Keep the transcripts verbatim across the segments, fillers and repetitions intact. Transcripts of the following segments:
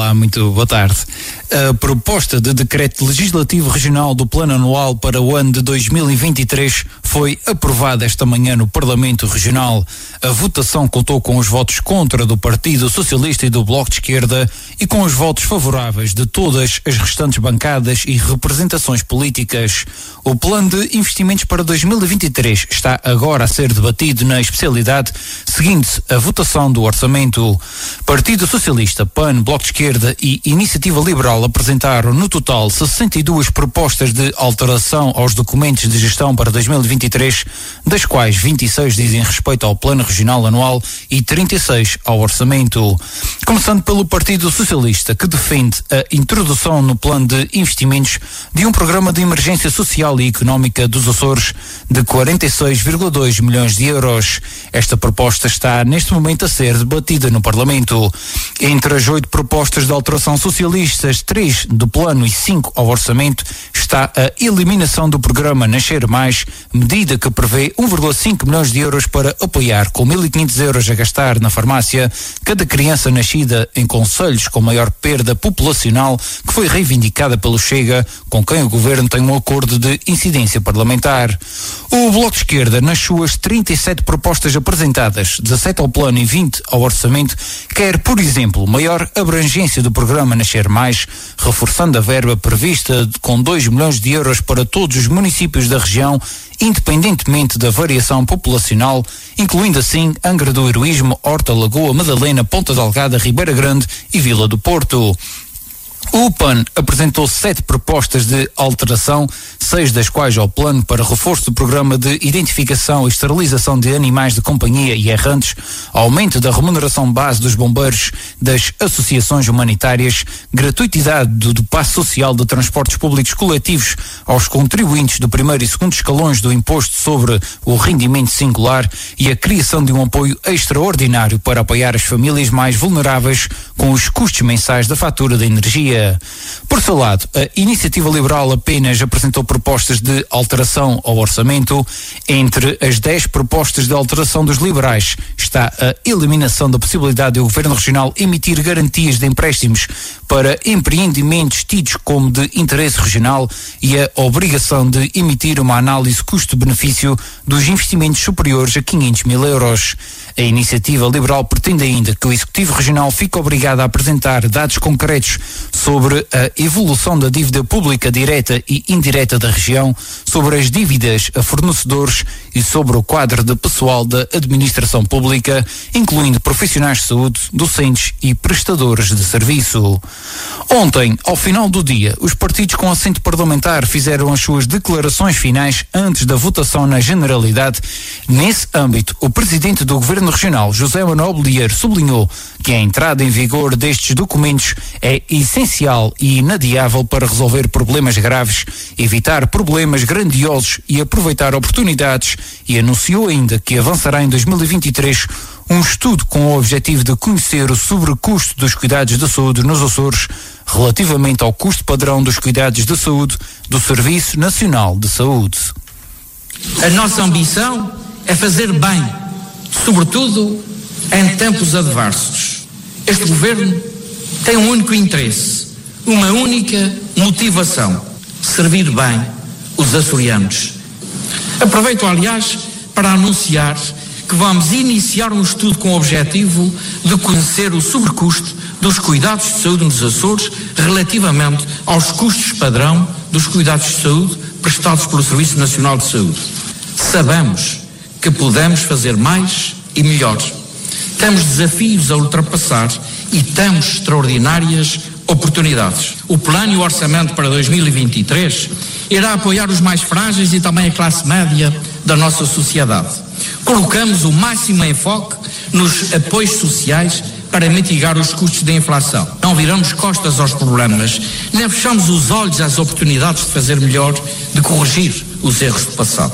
Olá, muito boa tarde. A proposta de decreto legislativo regional do Plano Anual para o ano de dois mil e vinte e três foi aprovada esta manhã no Parlamento Regional. A votação contou com os votos contra do Partido Socialista e do Bloco de Esquerda e com os votos favoráveis de todas as restantes bancadas e representações políticas. O plano de investimentos para dois mil e vinte e três está agora a ser debatido na especialidade, seguindo-se a votação do orçamento. Partido Socialista, P A N, Bloco de Esquerda e Iniciativa Liberal apresentaram no total sessenta e duas propostas de alteração aos documentos de gestão para dois mil e vinte e três, das quais vinte e seis dizem respeito ao Plano Regional Anual e trinta e seis ao orçamento. Começando pelo Partido Socialista, que defende a introdução no plano de investimentos de um programa de emergência social e económica dos Açores de quarenta e seis vírgula dois milhões de euros. Esta proposta está neste momento a ser debatida no Parlamento. Entre as oito propostas de alteração socialistas, três do plano e cinco ao orçamento, está a eliminação do programa Nascer Mais, medida que prevê um vírgula cinco milhões de euros para apoiar, com mil e quinhentos euros a gastar na farmácia, cada criança nascida em concelhos com maior perda populacional, que foi reivindicada pelo Chega, com quem o Governo tem um acordo de incidência parlamentar. O Bloco de Esquerda, nas suas trinta e sete propostas apresentadas, dezassete ao plano e vinte ao orçamento, quer, por exemplo, maior abrangência do programa Nascer Mais, reforçando a verba prevista com dois milhões de euros para todos os municípios da região, independentemente da variação populacional, incluindo assim Angra do Heroísmo, Horta, Lagoa, Madalena, Ponta Delgada, Ribeira Grande e Vila do Porto. O P A N apresentou sete propostas de alteração, seis das quais ao plano para reforço do programa de identificação e esterilização de animais de companhia e errantes, aumento da remuneração base dos bombeiros, das associações humanitárias, gratuitidade do, do passe social de transportes públicos coletivos aos contribuintes do primeiro e segundo escalões do imposto sobre o rendimento singular e a criação de um apoio extraordinário para apoiar as famílias mais vulneráveis com os custos mensais da fatura da energia. Por seu lado, a Iniciativa Liberal apenas apresentou propostas de alteração ao orçamento. Entre as dez propostas de alteração dos liberais está a eliminação da possibilidade do Governo Regional emitir garantias de empréstimos para empreendimentos tidos como de interesse regional e a obrigação de emitir uma análise custo-benefício dos investimentos superiores a quinhentos mil euros. A Iniciativa Liberal pretende ainda que o Executivo Regional fique obrigado a apresentar dados concretos sobre a evolução da dívida pública direta e indireta da região, sobre as dívidas a fornecedores e sobre o quadro de pessoal da administração pública, incluindo profissionais de saúde, docentes e prestadores de serviço. Ontem, ao final do dia, os partidos com assento parlamentar fizeram as suas declarações finais antes da votação na Generalidade. Nesse âmbito, o presidente do Governo Regional, José Manuel Bolieiro, sublinhou que a entrada em vigor destes documentos é essencial e inadiável para resolver problemas graves, evitar problemas grandiosos e aproveitar oportunidades, e anunciou ainda que avançará em dois mil e vinte e três um estudo com o objetivo de conhecer o sobrecusto dos cuidados de saúde nos Açores relativamente ao custo padrão dos cuidados de saúde do Serviço Nacional de Saúde. A nossa ambição é fazer bem, sobretudo em tempos adversos. Este governo tem um único interesse, uma única motivação: servir bem os açorianos. Aproveito, aliás, para anunciar que vamos iniciar um estudo com o objetivo de conhecer o sobrecusto dos cuidados de saúde nos Açores relativamente aos custos padrão dos cuidados de saúde prestados pelo Serviço Nacional de Saúde. Sabemos que podemos fazer mais e melhor. Temos desafios a ultrapassar e temos extraordinárias oportunidades. O plano e o orçamento para dois mil e vinte e três irá apoiar os mais frágeis e também a classe média da nossa sociedade. Colocamos o máximo enfoque nos apoios sociais para mitigar os custos da inflação. Não viramos costas aos problemas, nem fechamos os olhos às oportunidades de fazer melhor, de corrigir os erros do passado.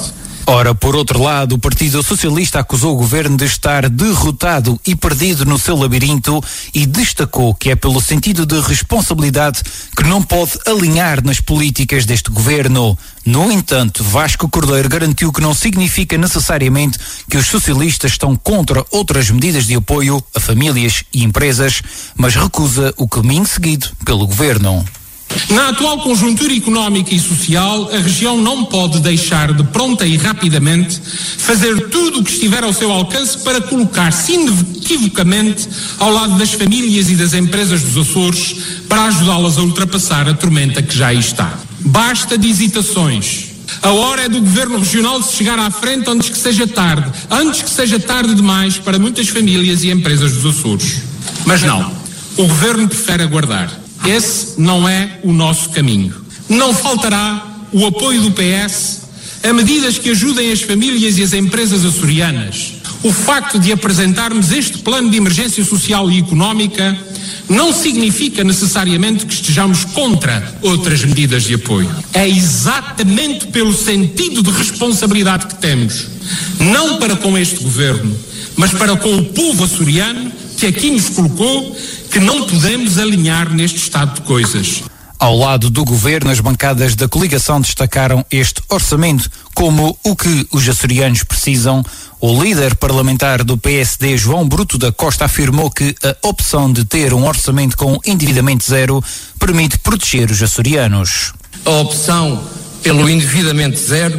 Ora, por outro lado, o Partido Socialista acusou o governo de estar derrotado e perdido no seu labirinto e destacou que é pelo sentido de responsabilidade que não pode alinhar nas políticas deste governo. No entanto, Vasco Cordeiro garantiu que não significa necessariamente que os socialistas estão contra outras medidas de apoio a famílias e empresas, mas recusa o caminho seguido pelo governo. Na atual conjuntura económica e social, a região não pode deixar de pronta e rapidamente fazer tudo o que estiver ao seu alcance para colocar-se inequivocamente ao lado das famílias e das empresas dos Açores para ajudá-las a ultrapassar a tormenta que já aí está. Basta de hesitações. A hora é do Governo Regional de chegar à frente antes que seja tarde, antes que seja tarde demais para muitas famílias e empresas dos Açores. Mas não, o Governo prefere aguardar. Esse não é o nosso caminho. Não faltará o apoio do P S a medidas que ajudem as famílias e as empresas açorianas. O facto de apresentarmos este plano de emergência social e económica não significa necessariamente que estejamos contra outras medidas de apoio. É exatamente pelo sentido de responsabilidade que temos, não para com este governo, mas para com o povo açoriano que aqui nos colocou, que não podemos alinhar neste estado de coisas. Ao lado do governo, as bancadas da coligação destacaram este orçamento como o que os açorianos precisam. O líder parlamentar do P S D, João Bruto da Costa, afirmou que a opção de ter um orçamento com endividamento zero permite proteger os açorianos. A opção pelo endividamento zero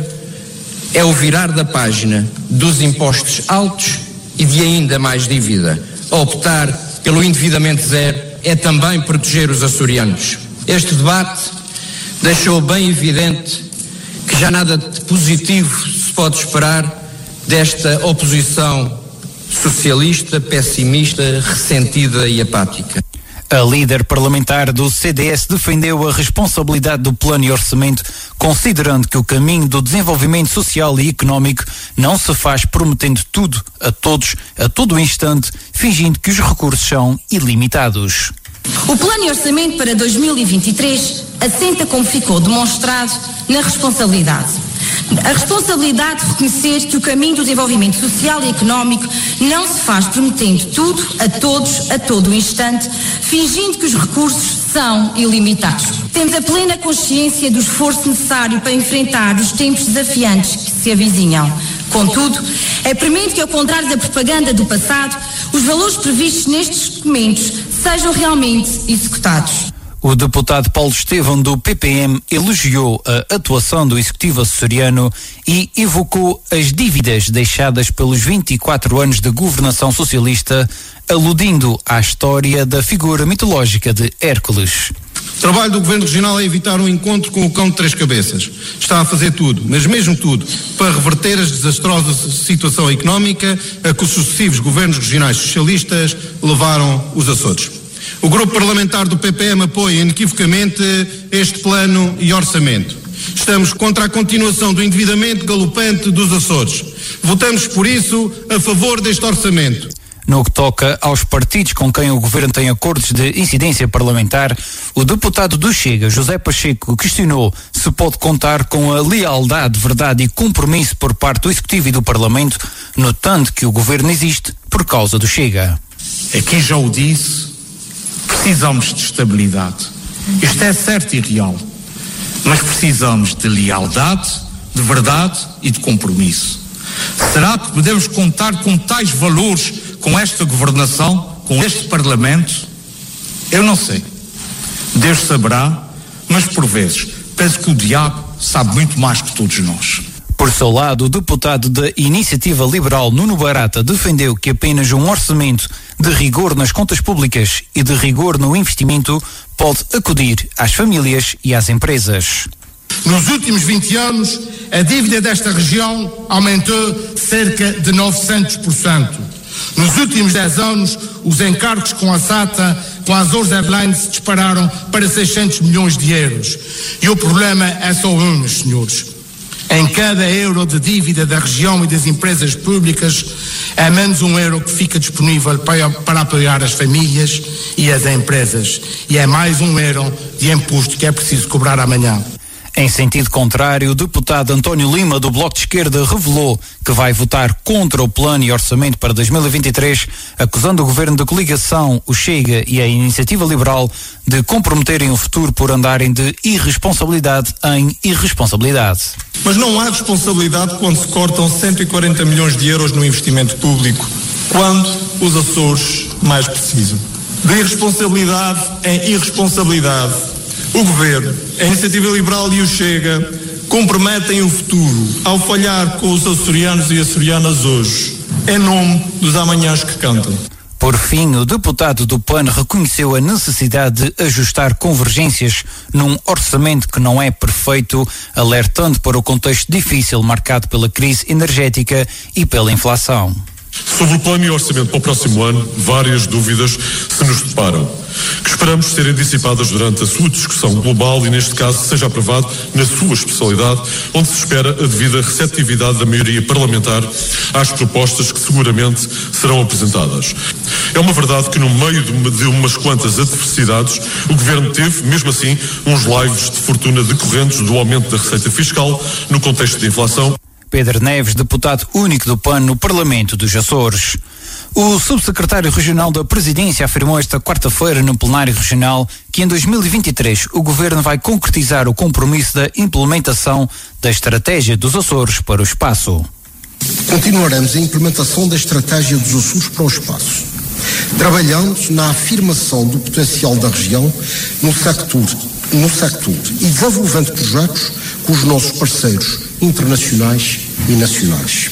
é o virar da página dos impostos altos e de ainda mais dívida. Optar pelo endividamento zero é também proteger os açorianos. Este debate deixou bem evidente que já nada de positivo se pode esperar desta oposição socialista, pessimista, ressentida e apática. A líder parlamentar do C D S defendeu a responsabilidade do plano e orçamento, considerando que o caminho do desenvolvimento social e económico não se faz prometendo tudo a todos, a todo instante, fingindo que os recursos são ilimitados. O plano e orçamento para dois mil e vinte e três assenta, como ficou demonstrado, na responsabilidade. A responsabilidade de reconhecer que o caminho do desenvolvimento social e económico não se faz prometendo tudo a todos, a todo o instante, fingindo que os recursos são ilimitados. Temos a plena consciência do esforço necessário para enfrentar os tempos desafiantes que se avizinham. Contudo, é premente que, ao contrário da propaganda do passado, os valores previstos nestes documentos sejam realmente executados. O deputado Paulo Estevão, do P P M, elogiou a atuação do Executivo açoriano e evocou as dívidas deixadas pelos vinte e quatro anos de governação socialista, aludindo à história da figura mitológica de Hércules. O trabalho do Governo Regional é evitar um encontro com o cão de três cabeças. Está a fazer tudo, mas mesmo tudo, para reverter a desastrosa situação económica a que os sucessivos governos regionais socialistas levaram os Açores. O grupo parlamentar do P P M apoia inequivocamente este plano e orçamento. Estamos contra a continuação do endividamento galopante dos Açores. Votamos, por isso, a favor deste orçamento. No que toca aos partidos com quem o governo tem acordos de incidência parlamentar, o deputado do Chega, José Pacheco, questionou se pode contar com a lealdade, verdade e compromisso por parte do Executivo e do Parlamento, notando que o governo existe por causa do Chega. Aqui já o disse, precisamos de estabilidade. Isto é certo e real, mas precisamos de lealdade, de verdade e de compromisso. Será que podemos contar com tais valores com esta governação, com este Parlamento? Eu não sei. Deus saberá, mas por vezes penso que o diabo sabe muito mais que todos nós. Por seu lado, o deputado da Iniciativa Liberal, Nuno Barata, defendeu que apenas um orçamento de rigor nas contas públicas e de rigor no investimento pode acudir às famílias e às empresas. Nos últimos vinte anos, a dívida desta região aumentou cerca de novecentos por cento. Nos últimos dez anos, os encargos com a SATA, com a Azores Airlines, dispararam para seiscentos milhões de euros. E o problema é só um, meus senhores. Em cada euro de dívida da região e das empresas públicas, é menos um euro que fica disponível para, para apoiar as famílias e as empresas. E é mais um euro de imposto que é preciso cobrar amanhã. Em sentido contrário, o deputado António Lima, do Bloco de Esquerda, revelou que vai votar contra o plano e orçamento para dois mil e vinte e três, acusando o governo da coligação, o Chega e a Iniciativa Liberal de comprometerem o futuro por andarem de irresponsabilidade em irresponsabilidade. Mas não há responsabilidade quando se cortam cento e quarenta milhões de euros no investimento público, quando os Açores mais precisam. De irresponsabilidade em irresponsabilidade, o Governo, a Iniciativa Liberal e o Chega comprometem o futuro ao falhar com os açorianos e açorianas hoje, em nome dos amanhãs que cantam. Por fim, o deputado do P A N reconheceu a necessidade de ajustar convergências num orçamento que não é perfeito, alertando para o contexto difícil marcado pela crise energética e pela inflação. Sobre o plano e orçamento para o próximo ano, várias dúvidas se nos deparam, que esperamos serem dissipadas durante a sua discussão global e, neste caso, seja aprovado na sua especialidade, onde se espera a devida receptividade da maioria parlamentar às propostas que seguramente serão apresentadas. É uma verdade que, no meio de umas quantas adversidades, o Governo teve, mesmo assim, uns lives de fortuna decorrentes do aumento da receita fiscal no contexto de inflação. Pedro Neves, deputado único do P A N no Parlamento dos Açores. O subsecretário regional da Presidência afirmou esta quarta-feira no plenário regional que em dois mil e vinte e três o Governo vai concretizar o compromisso da implementação da Estratégia dos Açores para o Espaço. Continuaremos a implementação da Estratégia dos Açores para o Espaço, trabalhando na afirmação do potencial da região no sector, no sector e desenvolvendo projetos com os nossos parceiros internacionais e nacionais.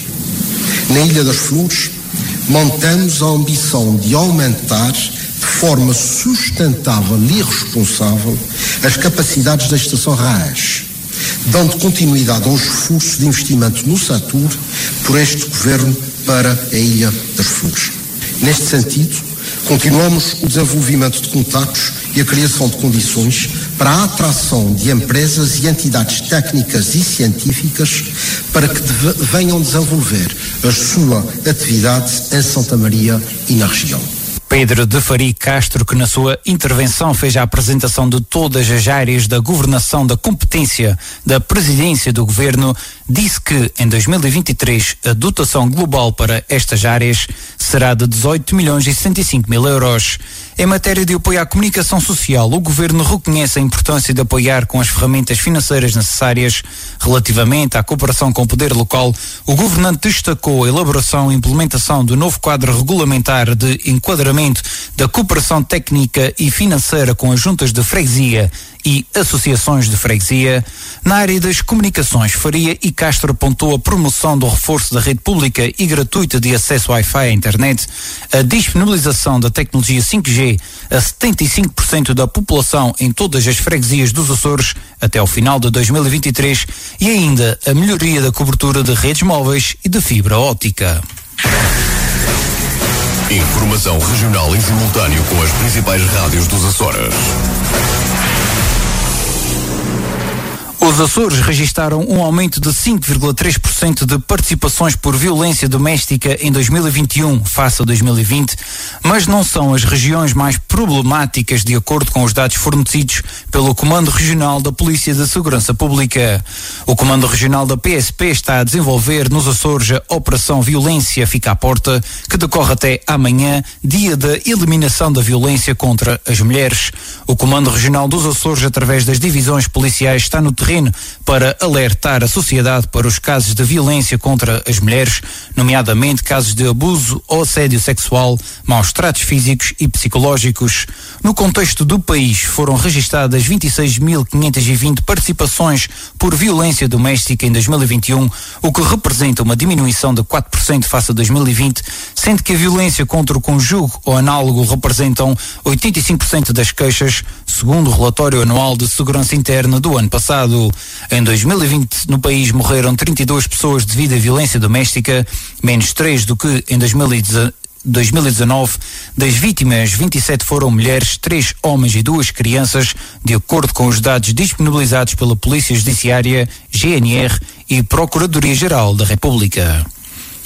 Na Ilha das Flores, mantemos a ambição de aumentar de forma sustentável e responsável as capacidades da Estação Rãs, dando continuidade ao esforço de investimento no setor por este Governo para a Ilha das Flores. Neste sentido, continuamos o desenvolvimento de contactos e a criação de condições para a atração de empresas e entidades técnicas e científicas para que deve, venham desenvolver a sua atividade em Santa Maria e na região. Pedro de Fari Castro, que na sua intervenção fez a apresentação de todas as áreas da governação da competência da presidência do Governo, disse que em dois mil e vinte e três a dotação global para estas áreas será de dezoito milhões e sessenta e cinco mil euros. Em matéria de apoio à comunicação social, o Governo reconhece a importância de apoiar com as ferramentas financeiras necessárias. Relativamente à cooperação com o poder local, o Governante destacou a elaboração e implementação do novo quadro regulamentar de enquadramento da cooperação técnica e financeira com as juntas de freguesia e associações de freguesia. Na área das comunicações, Faria e Castro apontou a promoção do reforço da rede pública e gratuita de acesso Wi-Fi à internet, a disponibilização da tecnologia cinco G a setenta e cinco por cento da população em todas as freguesias dos Açores até ao final de dois mil e vinte e três e ainda a melhoria da cobertura de redes móveis e de fibra óptica. Informação regional em simultâneo com as principais rádios dos Açores. Os Açores registaram um aumento de cinco vírgula três por cento de participações por violência doméstica em dois mil e vinte e um, face a dois mil e vinte, mas não são as regiões mais problemáticas de acordo com os dados fornecidos pelo Comando Regional da Polícia de Segurança Pública. O Comando Regional da P S P está a desenvolver nos Açores a Operação Violência Fica à Porta, que decorre até amanhã, dia da eliminação da violência contra as mulheres. O Comando Regional dos Açores, através das divisões policiais, está no terreno para alertar a sociedade para os casos de violência contra as mulheres, nomeadamente casos de abuso ou assédio sexual, maus tratos físicos e psicológicos. No contexto do país, foram registradas vinte e seis mil quinhentas e vinte participações por violência doméstica em dois mil e vinte e um, o que representa uma diminuição de quatro por cento face a dois mil e vinte, sendo que a violência contra o cônjuge ou análogo representam oitenta e cinco por cento das queixas, segundo o relatório anual de segurança interna do ano passado. Em dois mil e vinte, no país morreram trinta e duas pessoas devido à violência doméstica, menos três do que em dois mil e dezanove. Das vítimas, vinte e sete foram mulheres, três homens e duas crianças, de acordo com os dados disponibilizados pela Polícia Judiciária, G N R e Procuradoria-Geral da República.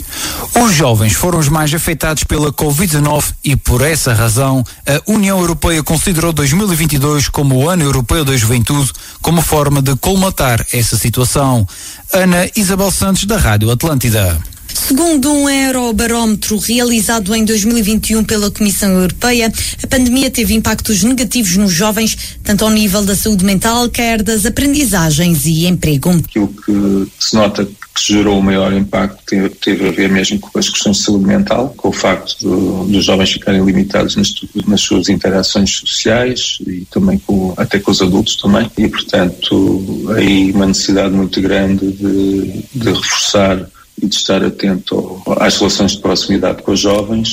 Os jovens foram os mais afetados pela covid dezenove e, por essa razão, a União Europeia considerou dois mil e vinte e dois como o Ano Europeu da Juventude, como forma de colmatar essa situação. Ana Isabel Santos, da Rádio Atlântida. Segundo um eurobarómetro realizado em dois mil e vinte e um pela Comissão Europeia, a pandemia teve impactos negativos nos jovens, tanto ao nível da saúde mental, quer das aprendizagens e emprego. Aquilo que se nota que gerou o maior impacto teve, teve a ver mesmo com as questões de saúde mental, com o facto do, dos jovens ficarem limitados nas, nas suas interações sociais e também com, até com os adultos também, e portanto aí uma necessidade muito grande de, de reforçar e de estar atento às relações de proximidade com os jovens,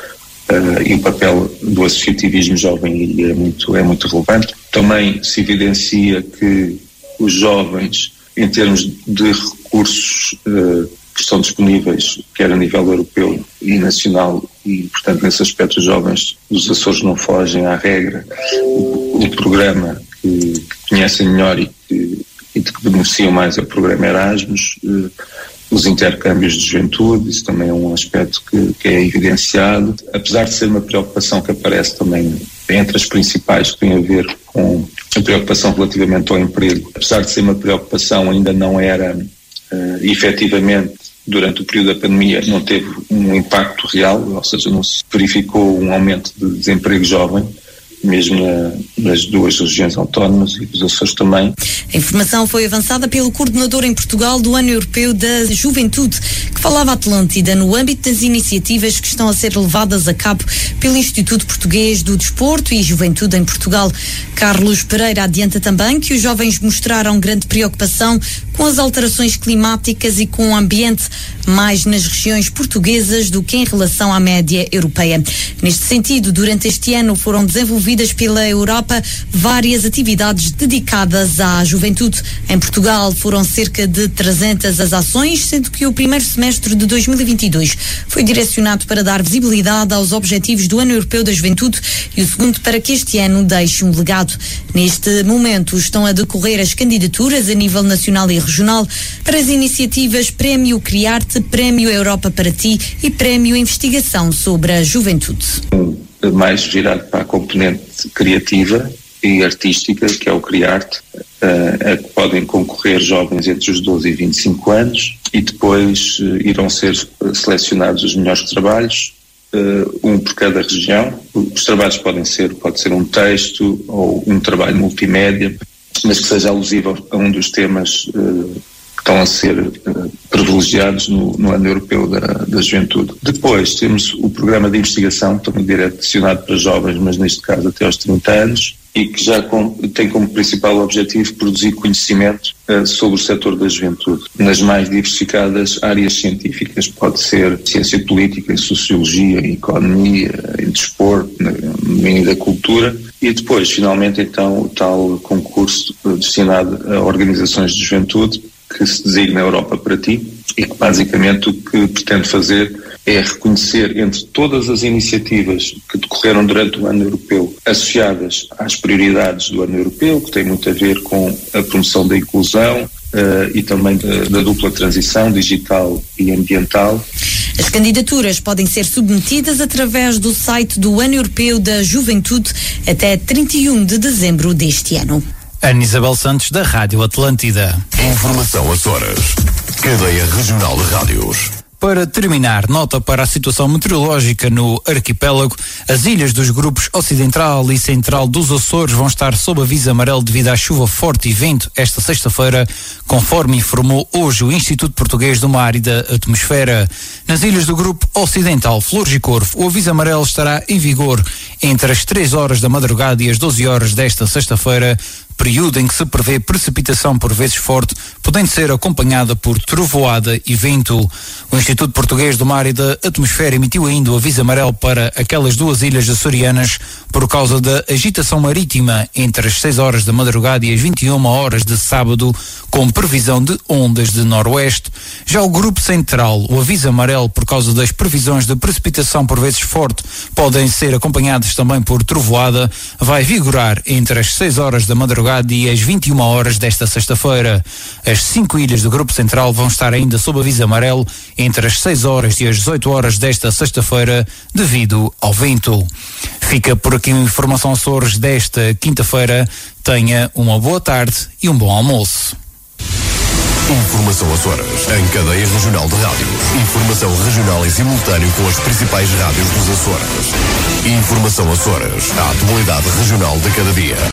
uh, e o papel do associativismo jovem é muito, é muito relevante. Também se evidencia que os jovens, em termos de recursos uh, que estão disponíveis, quer a nível europeu e nacional, e portanto nesse aspecto os jovens dos Açores não fogem à regra. O, o programa que, que conhecem melhor e que, e de que beneficiam mais é o programa Erasmus, uh, os intercâmbios de juventude, isso também é um aspecto que, que é evidenciado, apesar de ser uma preocupação que aparece também entre as principais, que tem a ver com a preocupação relativamente ao emprego. Apesar de ser uma preocupação, ainda não era uh, efetivamente, durante o período da pandemia, não teve um impacto real, ou seja, não se verificou um aumento de desemprego jovem, mesmo na, nas duas regiões autónomas e dos Açores também. A informação foi avançada pelo coordenador em Portugal do Ano Europeu da Juventude, que falava à Atlântida no âmbito das iniciativas que estão a ser levadas a cabo pelo Instituto Português do Desporto e Juventude em Portugal. Carlos Pereira adianta também que os jovens mostraram grande preocupação com as alterações climáticas e com o ambiente, mais nas regiões portuguesas do que em relação à média europeia. Neste sentido, durante este ano foram desenvolvidas pela Europa várias atividades dedicadas à juventude. Em Portugal foram cerca de trezentas as ações, sendo que o primeiro semestre de dois mil e vinte e dois foi direcionado para dar visibilidade aos objetivos do Ano Europeu da Juventude e o segundo para que este ano deixe um legado. Neste momento estão a decorrer as candidaturas a nível nacional e regional para as iniciativas Prémio Criarte, Prémio Europa para Ti e Prémio Investigação sobre a Juventude. Mais virado para a componente criativa e artística, que é o Criarte, a que podem concorrer jovens entre os doze e vinte e cinco anos, e depois irão ser selecionados os melhores trabalhos, um por cada região. Os trabalhos podem ser, pode ser um texto ou um trabalho multimédia, mas que seja alusivo a um dos temas uh, que estão a ser uh, privilegiados no, no Ano Europeu da, da Juventude. Depois temos o programa de investigação, também direcionado para jovens, mas neste caso até aos trinta anos, e que já com, tem como principal objetivo produzir conhecimento uh, sobre o setor da juventude, nas mais diversificadas áreas científicas. Pode ser ciência política, sociologia, economia, desporto, no meio da cultura. E depois, finalmente, então, o tal concurso destinado a organizações de juventude, que se designa Europa para Ti, e que basicamente o que pretende fazer é reconhecer entre todas as iniciativas que decorreram durante o Ano Europeu, associadas às prioridades do Ano Europeu, que tem muito a ver com a promoção da inclusão, Uh, e também da, da dupla transição digital e ambiental. As candidaturas podem ser submetidas através do site do Ano Europeu da Juventude até trinta e um de dezembro deste ano. Ana Isabel Santos, da Rádio Atlântida. Informação Açores. Cadeia Regional de Rádios. Para terminar, nota para a situação meteorológica no arquipélago. As ilhas dos grupos Ocidental e Central dos Açores vão estar sob aviso amarelo devido à chuva forte e vento esta sexta-feira, conforme informou hoje o Instituto Português do Mar e da Atmosfera. Nas ilhas do grupo Ocidental, Flores e Corvo, o aviso amarelo estará em vigor entre as três horas da madrugada e as doze horas desta sexta-feira, período em que se prevê precipitação por vezes forte, podendo ser acompanhada por trovoada e vento. O Instituto Português do Mar e da Atmosfera emitiu ainda o aviso amarelo para aquelas duas ilhas açorianas por causa da agitação marítima entre as seis horas da madrugada e as vinte e uma horas de sábado, com previsão de ondas de noroeste. Já o Grupo Central, o aviso amarelo por causa das previsões de precipitação por vezes forte, podem ser acompanhadas também por trovoada, vai vigorar entre as seis horas da madrugada prorrogado e às vinte e uma horas desta sexta-feira. As cinco ilhas do Grupo Central vão estar ainda sob aviso amarelo entre as seis horas e as dezoito horas desta sexta-feira devido ao vento. Fica por aqui a informação Açores desta quinta-feira. Tenha uma boa tarde e um bom almoço. Informação Açores, em cadeia regional de rádios. Informação regional em simultâneo com as principais rádios dos Açores. Informação Açores, a atualidade regional de cada dia.